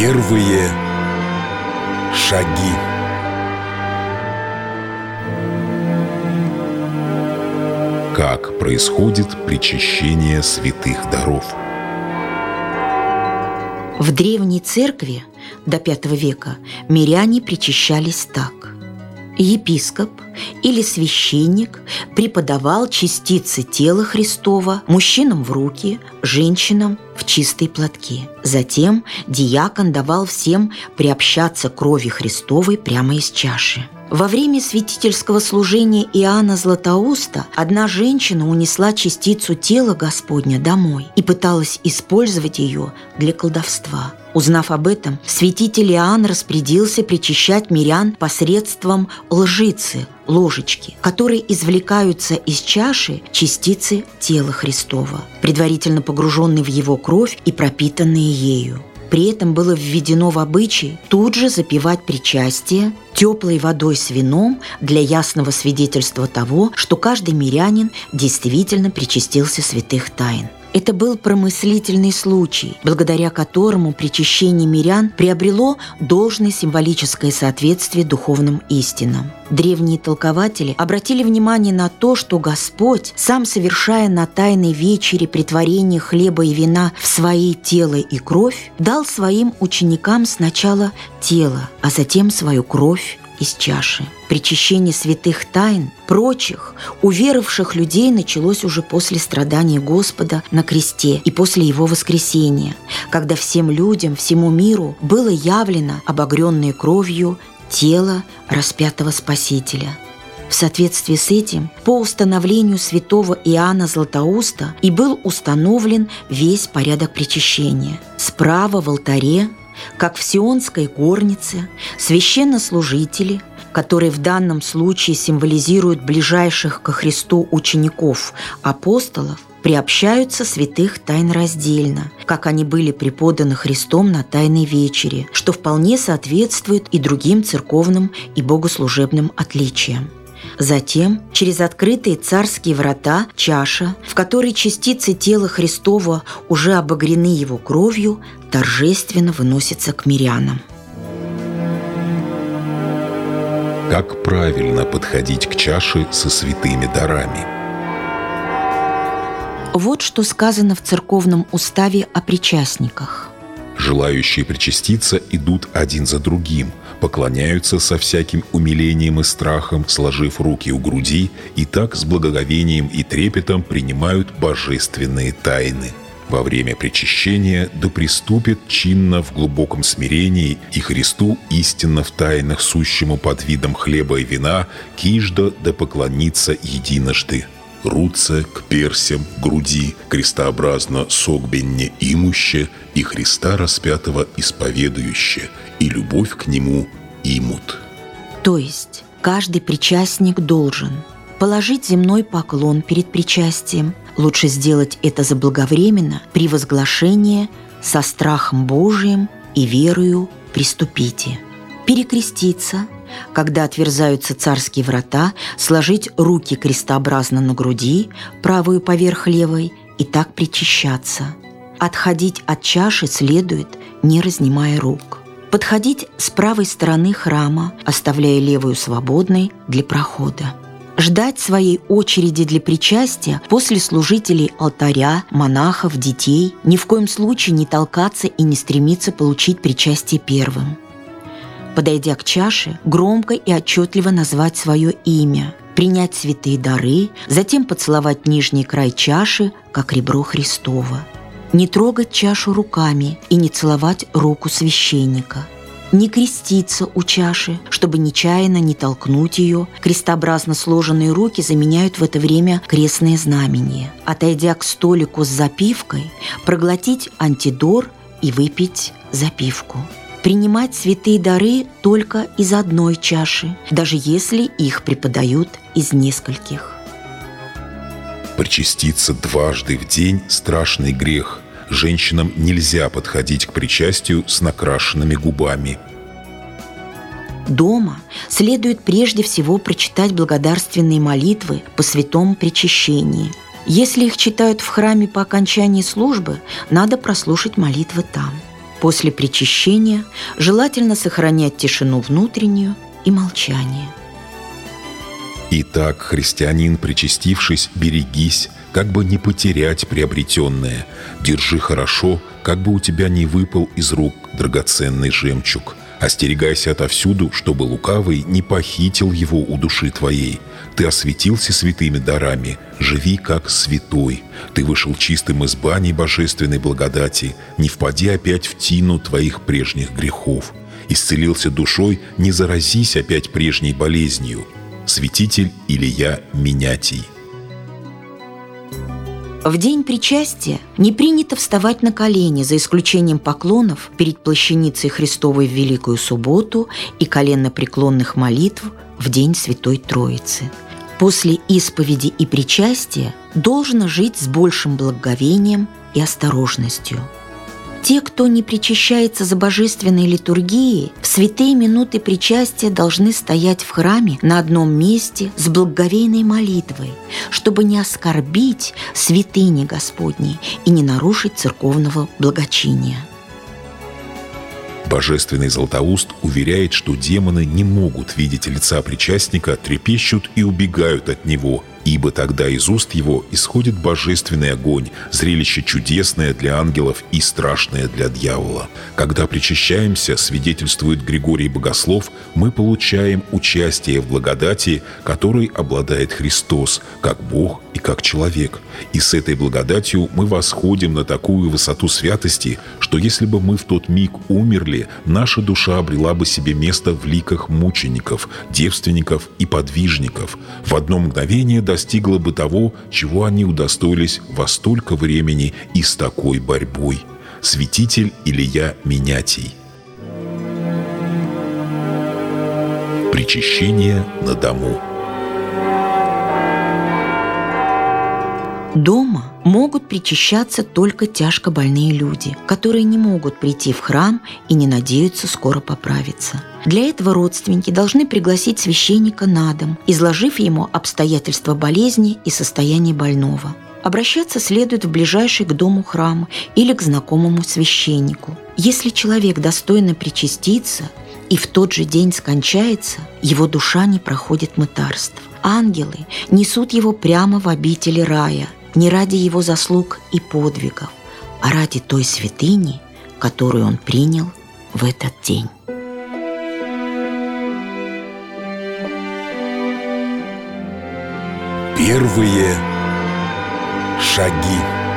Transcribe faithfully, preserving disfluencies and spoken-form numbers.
Первые шаги. Как происходит причащение святых даров? В древней церкви до пятого века миряне причащались так. Епископ или священник преподавал частицы тела Христова мужчинам в руки, женщинам в чистые платки. Затем диакон давал всем приобщаться к крови Христовой прямо из чаши. Во время святительского служения Иоанна Златоуста одна женщина унесла частицу тела Господня домой и пыталась использовать ее для колдовства. Узнав об этом, святитель Иоанн распорядился причащать мирян посредством лжицы, ложечки, которые извлекаются из чаши частицы тела Христова, предварительно погруженные в его кровь и пропитанные ею. При этом было введено в обычай тут же запивать причастие теплой водой с вином для ясного свидетельства того, что каждый мирянин действительно причастился святых тайн. Это был промыслительный случай, благодаря которому причащение мирян приобрело должное символическое соответствие духовным истинам. Древние толкователи обратили внимание на то, что Господь, сам совершая на тайной вечере претворение хлеба и вина в свои тело и кровь, дал своим ученикам сначала тело, а затем свою кровь из чаши. Причащение святых тайн прочих, уверовавших людей началось уже после страдания Господа на кресте и после Его воскресения, когда всем людям, всему миру было явлено обогренное кровью тело распятого Спасителя. В соответствии с этим, по установлению святого Иоанна Златоуста и был установлен весь порядок причащения. Справа в алтаре, как в Сионской горнице, священнослужители, которые в данном случае символизируют ближайших ко Христу учеников, апостолов, приобщаются святых тайн раздельно, как они были преподаны Христом на Тайной вечере, что вполне соответствует и другим церковным и богослужебным отличиям. Затем, через открытые царские врата, чаша, в которой частицы тела Христова уже обогрены Его кровью, торжественно выносится к мирянам. Как правильно подходить к чаше со святыми дарами? Вот что сказано в церковном уставе о причастниках. Желающие причаститься идут один за другим, поклоняются со всяким умилением и страхом, сложив руки у груди, и так с благоговением и трепетом принимают божественные тайны. Во время причащения да приступит чинно в глубоком смирении и Христу истинно в тайнах сущему под видом хлеба и вина кижда да поклонится единожды. Руце к персям, груди, крестообразно согбенне имуще, и Христа распятого исповедующе, и любовь к Нему имут. То есть каждый причастник должен положить земной поклон перед причастием. Лучше сделать это заблаговременно при возглашении «со страхом Божиим и верою приступите». Перекреститься, когда отверзаются царские врата, сложить руки крестообразно на груди, правую поверх левой, и так причащаться. Отходить от чаши следует, не разнимая рук. Подходить с правой стороны храма, оставляя левую свободной для прохода. Ждать своей очереди для причастия после служителей алтаря, монахов, детей, ни в коем случае не толкаться и не стремиться получить причастие первым. Подойдя к чаше, громко и отчетливо назвать свое имя, принять святые дары, затем поцеловать нижний край чаши, как ребро Христово. Не трогать чашу руками и не целовать руку священника. Не креститься у чаши, чтобы нечаянно не толкнуть ее. Крестообразно сложенные руки заменяют в это время крестное знамение. Отойдя к столику с запивкой, проглотить антидор и выпить запивку. Принимать святые дары только из одной чаши, даже если их преподают из нескольких. Причаститься дважды в день – страшный грех. Женщинам нельзя подходить к причастию с накрашенными губами. Дома следует прежде всего прочитать благодарственные молитвы по святому причащении. Если их читают в храме по окончании службы, надо прослушать молитвы там. После причащения желательно сохранять тишину внутреннюю и молчание. Итак, христианин, причастившись, берегись, как бы не потерять приобретенное. Держи хорошо, как бы у тебя не выпал из рук драгоценный жемчуг. Остерегайся отовсюду, чтобы лукавый не похитил его у души твоей. Ты осветился святыми дарами, живи как святой. Ты вышел чистым из бани божественной благодати, не впади опять в тину твоих прежних грехов. Исцелился душой, не заразись опять прежней болезнью. Святитель Илья Минятий. В день причастия не принято вставать на колени, за исключением поклонов перед плащаницей Христовой в Великую Субботу и коленнопреклонных молитв в день Святой Троицы. После исповеди и причастия должно жить с большим благоговением и осторожностью. Те, кто не причащается за божественной литургией, в святые минуты причастия должны стоять в храме на одном месте с благоговейной молитвой, чтобы не оскорбить святыни Господней и не нарушить церковного благочиния. Божественный Златоуст уверяет, что демоны не могут видеть лица причастника, трепещут и убегают от него, ибо тогда из уст его исходит божественный огонь, зрелище чудесное для ангелов и страшное для дьявола. Когда причащаемся, свидетельствует Григорий Богослов, мы получаем участие в благодати, которой обладает Христос, как Бог и как человек. И с этой благодатью мы восходим на такую высоту святости, что если бы мы в тот миг умерли, наша душа обрела бы себе место в ликах мучеников, девственников и подвижников. В одно мгновение достигла бы того, чего они удостоились во столько времени и с такой борьбой. Святитель Илья Минятий. Причащение на дому. Дома могут причащаться только тяжко больные люди, которые не могут прийти в храм и не надеются скоро поправиться. Для этого родственники должны пригласить священника на дом, изложив ему обстоятельства болезни и состояние больного. Обращаться следует в ближайший к дому храм или к знакомому священнику. Если человек достойно причастится и в тот же день скончается, его душа не проходит мытарств. Ангелы несут его прямо в обители рая, не ради его заслуг и подвигов, а ради той святыни, которую он принял в этот день. Первые шаги.